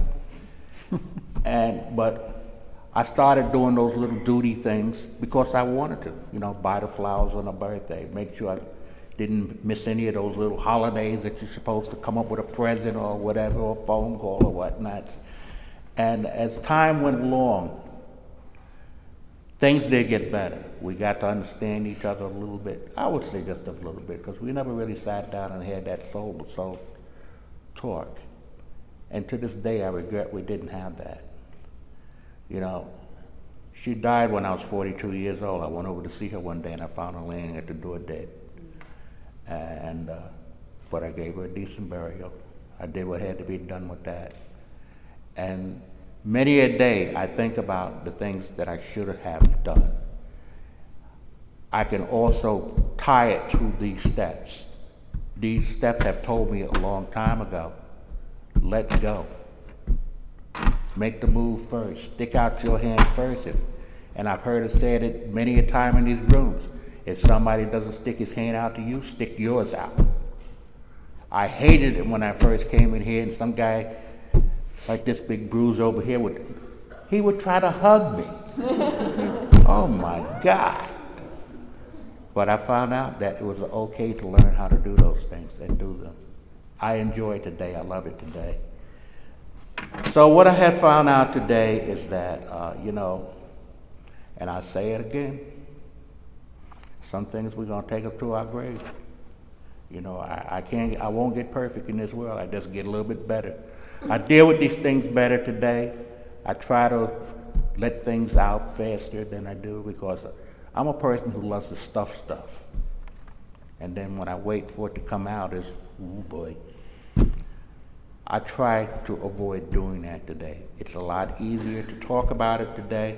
But I started doing those little duty things because I wanted to. Buy the flowers on her birthday. Make sure I didn't miss any of those little holidays that you're supposed to come up with a present or whatever, or a phone call or whatnot. And as time went along, things did get better. We got to understand each other a little bit. I would say just a little bit, because we never really sat down and had that soul-to-soul talk. And to this day, I regret we didn't have that. She died when I was 42 years old. I went over to see her one day, and I found her laying at the door dead. But I gave her a decent burial. I did what had to be done with that. And many a day, I think about the things that I should have done. I can also tie it to these steps. These steps have told me a long time ago, let go. Make the move first. Stick out your hand first. And I've heard it said it many a time in these rooms. If somebody doesn't stick his hand out to you, stick yours out. I hated it when I first came in here, and some guy like this big bruise over here would try to hug me. Oh my God. But I found out that it was okay to learn how to do those things and do them. I enjoy it today. I love it today. So what I have found out today is that, and I say it again, some things we're going to take us to our grave. I won't get perfect in this world. I just get a little bit better. I deal with these things better today. I try to let things out faster than I do, because I'm a person who loves to stuff stuff. And then when I wait for it to come out, it's, oh boy. I try to avoid doing that today. It's a lot easier to talk about it today.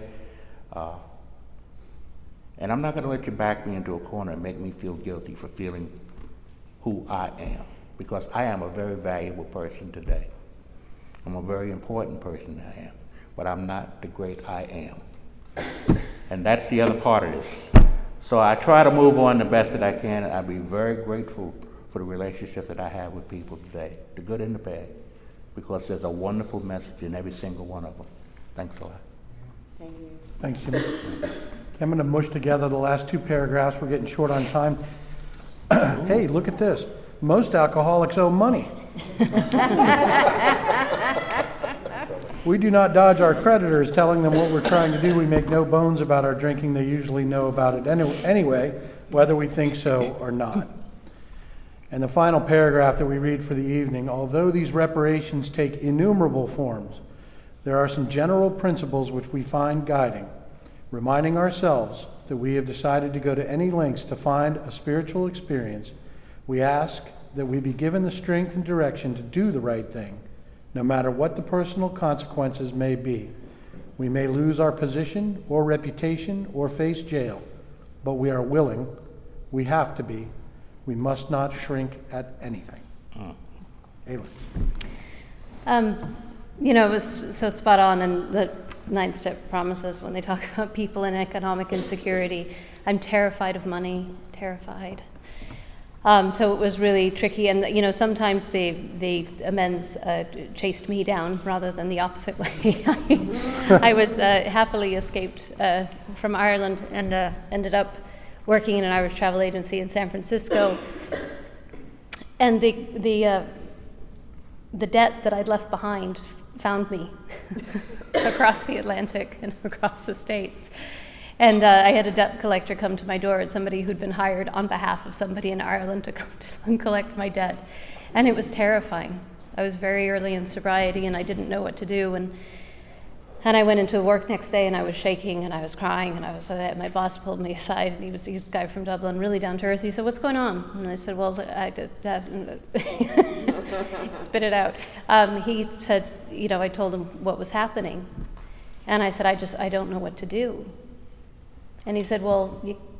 And I'm not going to let you back me into a corner and make me feel guilty for feeling who I am, because I am a very valuable person today. I'm a very important person I am, but I'm not the great I am. And that's the other part of this. So I try to move on the best that I can, and I'll be very grateful for the relationship that I have with people today, the good and the bad, because there's a wonderful message in every single one of them. Thanks a lot. Thank you. Thanks, Jimmy. I'm going to mush together the last two paragraphs. We're getting short on time. Hey, look at this. Most alcoholics owe money. We do not dodge our creditors, telling them what we're trying to do. We make no bones about our drinking. They usually know about it anyway, whether we think so or not. And the final paragraph that we read for the evening, although these reparations take innumerable forms, there are some general principles which we find guiding, reminding ourselves that we have decided to go to any lengths to find a spiritual experience. We ask that we be given the strength and direction to do the right thing, no matter what the personal consequences may be. We may lose our position or reputation or face jail, but we are willing. We have to be. We must not shrink at anything. Aylin. It was so spot on in the 9-step promises when they talk about people in economic insecurity. I'm terrified of money, terrified. So it was really tricky, and sometimes the amends chased me down rather than the opposite way. I was happily escaped from Ireland and ended up working in an Irish travel agency in San Francisco, and the debt that I'd left behind found me across the Atlantic and across the States. And I had a debt collector come to my door. It's somebody who'd been hired on behalf of somebody in Ireland to come and collect my debt. And it was terrifying. I was very early in sobriety, and I didn't know what to do. And I went into work next day, and I was shaking, and I was crying, and my boss pulled me aside, and he's a guy from Dublin, really down to earth. He said, "What's going on?" And I said, "Well, I did that." Spit it out. He said, I told him what was happening. And I said, I don't know what to do. And he said, "Well,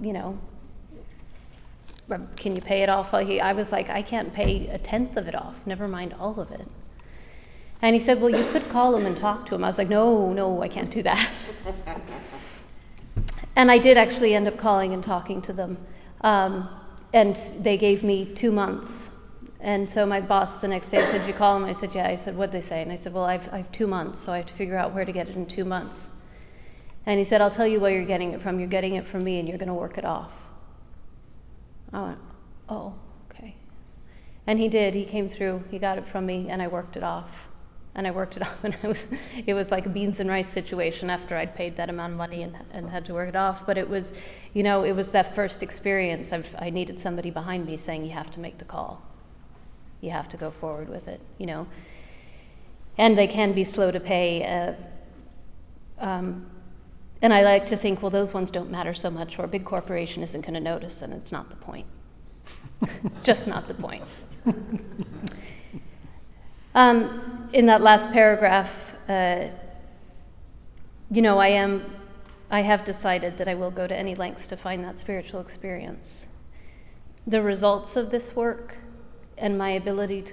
can you pay it off?" I was like, "I can't pay a tenth of it off, never mind all of it." And he said, "Well, you could call him and talk to him." I was like, no, I can't do that. And I did actually end up calling and talking to them. And they gave me 2 months. And so my boss the next day said, "Did you call him?" I said, "Yeah." I said, "What'd they say?" And I said, "Well, I have 2 months, so I have to figure out where to get it in 2 months." And he said, "I'll tell you where you're getting it from. You're getting it from me, and you're going to work it off." I went, "Oh, okay." And he did. He came through. He got it from me, and I worked it off. And I worked it off, and it was like a beans and rice situation after I'd paid that amount of money and had to work it off. But it was, it was that first experience. I needed somebody behind me saying, "You have to make the call. You have to go forward with it," And they can be slow to pay. And I like to think, well, those ones don't matter so much, or a big corporation isn't going to notice, and it's not the point. Just not the point. In that last paragraph, I have decided that I will go to any lengths to find that spiritual experience. The results of this work and my ability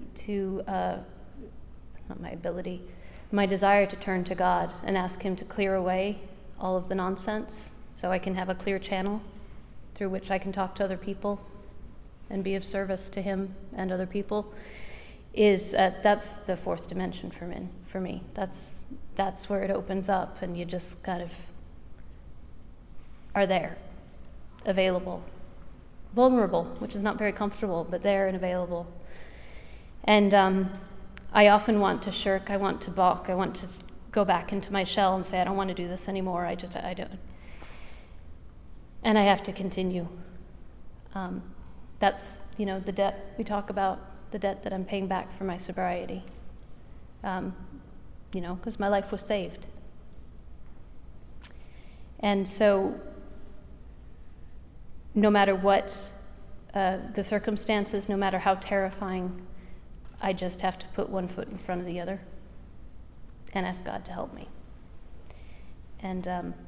my desire to turn to God and ask Him to clear away all of the nonsense so I can have a clear channel through which I can talk to other people and be of service to Him and other people, that's the fourth dimension for me. That's where it opens up, and you just kind of are there, available, vulnerable, which is not very comfortable, but there and available. And I often want to shirk, I want to balk, I want to go back into my shell and say, "I don't want to do this anymore, I don't." And I have to continue. That's, the debt we talk about, the debt that I'm paying back for my sobriety. Because my life was saved. And so, no matter what the circumstances, no matter how terrifying, I just have to put one foot in front of the other and ask God to help me. And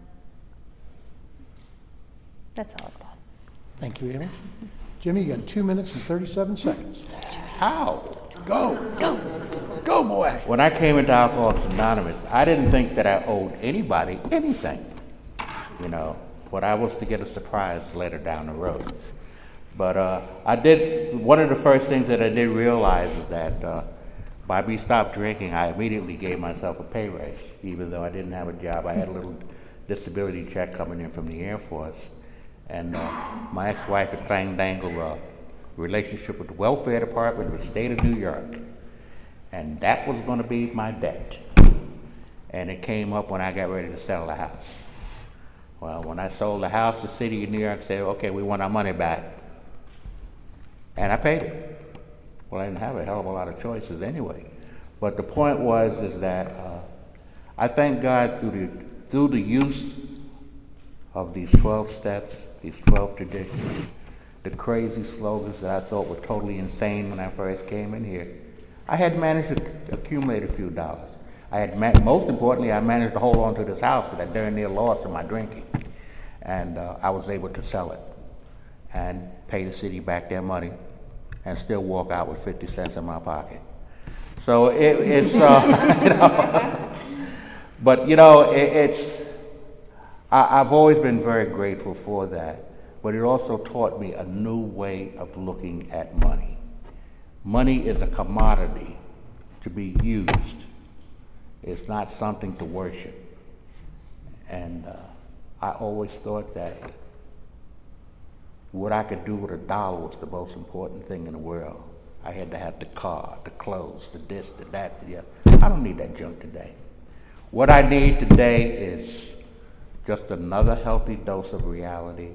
that's all I've got. Thank you, Amy. Jimmy, you got 2 minutes and 37 seconds. How? Go, boy. When I came into Alcoholics Anonymous, I didn't think that I owed anybody anything, but I was to get a surprise later down the road. But one of the first things that I did realize is that by me stopped drinking, I immediately gave myself a pay raise, even though I didn't have a job. I had a little disability check coming in from the Air Force. And my ex-wife had fandangled a relationship with the welfare department of the state of New York. And that was going to be my debt. and it came up when I got ready to sell the house. Well, when I sold the house, the city of New York said, okay, we want our money back. And I paid it. Well, I didn't have a hell of a lot of choices anyway. But the point was is that I thank God through the use of these 12 steps, these 12 traditions, the crazy slogans that I thought were totally insane when I first came in here, I had managed to accumulate a few dollars. Most importantly, I managed to hold on to this house that I darn near lost in my drinking. And I was able to sell it and pay the city back their money and still walk out with 50 cents in my pocket. So it's, you know, but I've always been very grateful for that. But it also taught me a new way of looking at money. Money is a commodity to be used. It's not something to worship. And I always thought that what I could do with $1 was the most important thing in the world. I had to have the car, the clothes, the this, the that, the other. I don't need that junk today. What I need today is just another healthy dose of reality,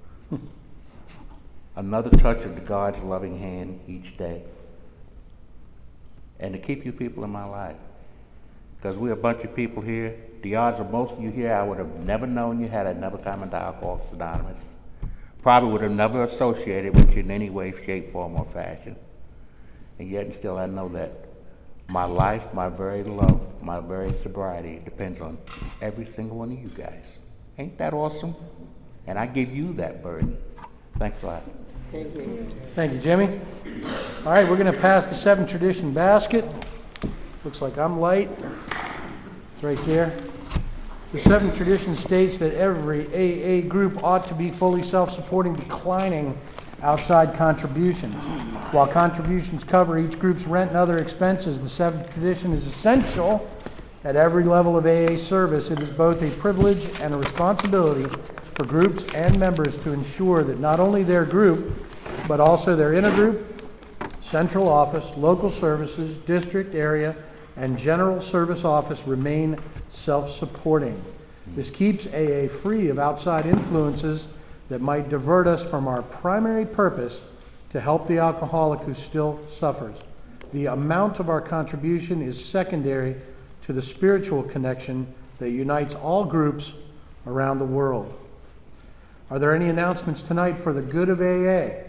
another touch of God's loving hand each day, and to keep you people in my life. Because we're a bunch of people here. The odds of most of you here, I would have never known you had I never come into Alcoholics Anonymous. Probably would have never associated with you in any way, shape, form, or fashion. And yet and still I know that my life, my very love, my very sobriety depends on every single one of you guys. Ain't that awesome? And I give you that burden. Thanks a lot. Thank you. Thank you, Jimmy. All right, we're going to pass the 7 tradition basket. Looks like I'm light. It's right there. The 7 tradition states that every AA group ought to be fully self-supporting, declining outside contributions. While contributions cover each group's rent and other expenses, the 7th tradition is essential at every level of AA service. It is both a privilege and a responsibility for groups and members to ensure that not only their group, but also their intergroup, central office, local services, district, area, and general service office remain self-supporting. This keeps AA free of outside influences that might divert us from our primary purpose to help the alcoholic who still suffers. The amount of our contribution is secondary to the spiritual connection that unites all groups around the world. Are there any announcements tonight for the good of AA?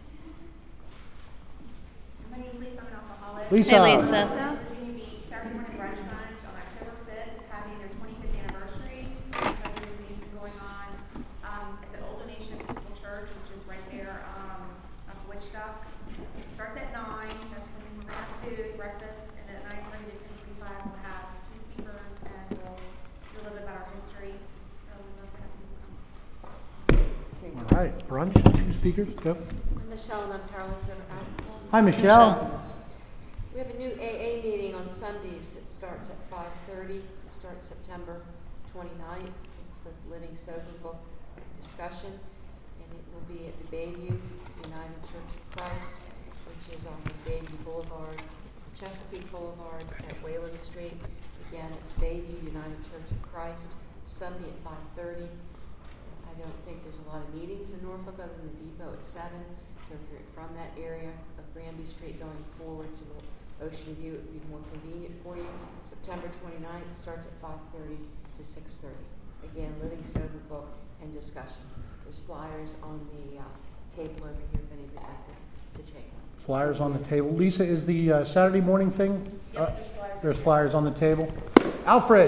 My name is Lisa. I'm an alcoholic. Lisa. Hey, Lisa. Virginia Beach Saturday morning brunch lunch on October 5th is having their 25th anniversary. There's a meeting going on. It's at Old Donation Episcopal Church, which is right there up Wichita. It starts at 9. That's when we're going to have food, breakfast, and then at 9:30 to 10:45 we'll have 2 speakers and we'll do a little bit about our history. So we'd love to have people come. All right, brunch, 2 speakers, go. I'm Michelle, and I'm powerless over alcohol. Hi, Michelle. We have a new AA meeting on Sundays. It starts at 5:30. It starts September 29th. It's this Living Sober book discussion, and it will be at the Bayview United Church of Christ, which is on the Bayview Boulevard, Chesapeake Boulevard at Wayland Street. Again, it's Bayview United Church of Christ, Sunday at 5:30. I don't think there's a lot of meetings in Norfolk other than the depot at 7. So if you're from that area of Granby Street going forward to Ocean View, it would be more convenient for you. September 29th starts at 5:30 to 6:30. Again, Living Sober book and discussion. There's flyers on the table over here if anybody would like to take one. Flyers on the table. Lisa, is the Saturday morning thing? There's flyers on the table. Alfred.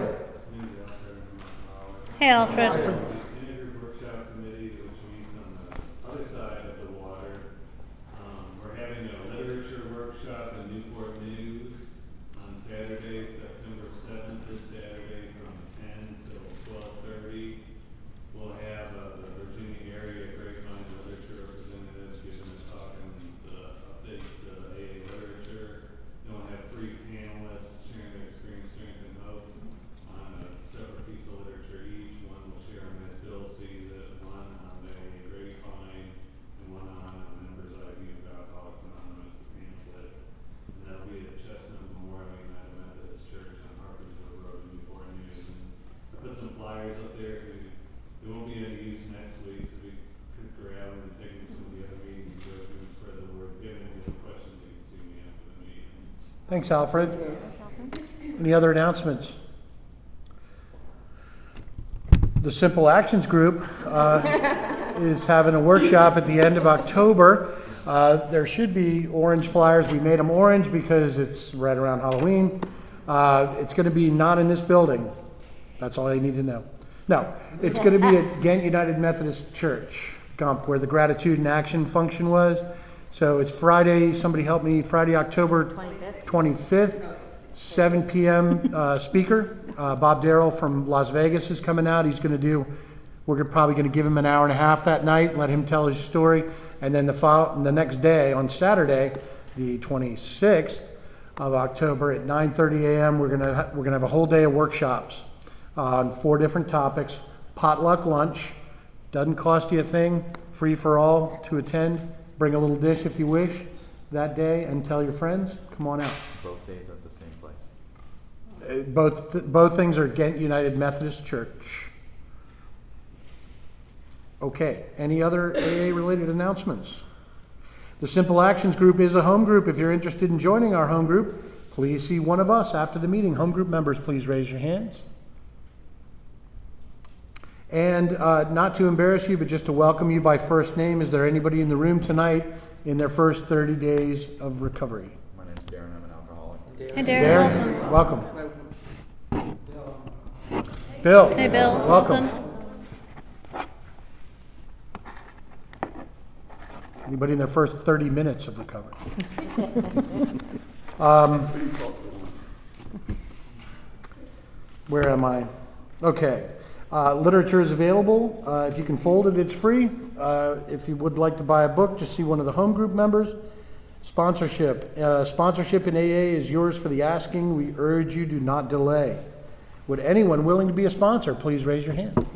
Hey, Alfred. Intergroup Workshop Committee, which meets on the other side of the water. We're having a literature workshop in Newport News on Saturday, September 7th, this Saturday from 10 till 12:30. We'll have the Virginia area grapevine literature representatives giving a talk on the updates to AA literature. Then we'll have 3 panelists sharing their experience, strength, and hope on a separate piece of literature each. One will share on Thanks, Alfred. Any other announcements? The Simple Actions Group is having a workshop at the end of October. There should be orange flyers. We made them orange because it's right around Halloween. It's going to be not in this building. That's all you need to know. No, it's going to be at Ghent United Methodist Church, Gump, where the Gratitude in Action function was. So it's Friday, somebody help me, Friday, October 25th, 7 p.m. Speaker. Bob Darrell from Las Vegas is coming out. He's going to do, probably going to give him an hour and a half that night, let him tell his story. And then the next day, on Saturday, the 26th of October at 9:30 a.m., we're gonna have a whole day of workshops on 4 different topics. Potluck lunch, doesn't cost you a thing, free for all to attend. Bring a little dish if you wish that day, and tell your friends. Come on out. Both days at the same place. Both things are Ghent United Methodist Church. Okay, any other AA-related announcements? The Simple Actions Group is a home group. If you're interested in joining our home group, please see one of us after the meeting. Home group members, please raise your hands. And not to embarrass you, but just to welcome you by first name, is there anybody in the room tonight in their first 30 days of recovery? My name's Darren. I'm an alcoholic. Hey, Darren. Welcome. Bill. Hey, Bill. Welcome. Anybody in their first 30 minutes of recovery? Where am I? Okay. Literature is available. If you can fold it, it's free. If you would like to buy a book, just see one of the home group members. Sponsorship. Sponsorship in AA is yours for the asking. We urge you, do not delay. Would anyone willing to be a sponsor, please raise your hand.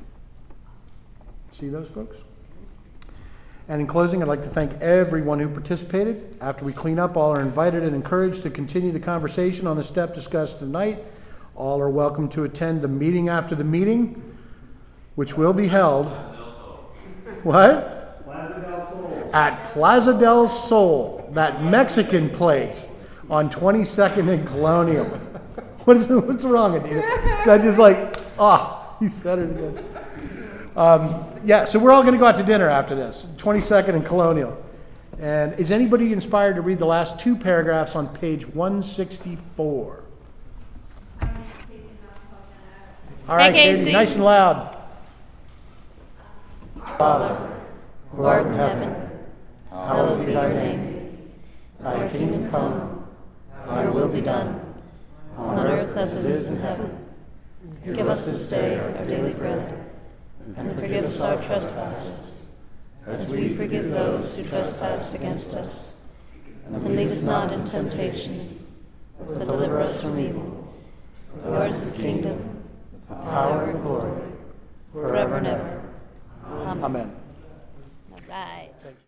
See those folks? And in closing, I'd like to thank everyone who participated. After we clean up, all are invited and encouraged to continue the conversation on the step discussed tonight. All are welcome to attend the meeting after the meeting, which will be held. What? Plaza del Sol. At Plaza del Sol, that Mexican place on 22nd and Colonial. What's wrong, Anita? Is that just like, you said it again. Yeah, so we're all going to go out to dinner after this, 22nd and Colonial. And is anybody inspired to read the last 2 paragraphs on page 164? All right, Hey, Katie, Casey. nice and loud. Father, who art in heaven, hallowed be thy name. Thy kingdom come, thy will be done, on earth as it is in heaven. Give us this day our daily bread, and forgive us our trespasses, as we forgive those who trespass against us. And lead us not in temptation, but deliver us from evil. For yours is the kingdom, the power, and glory, forever and ever. Amen. Amen. All right.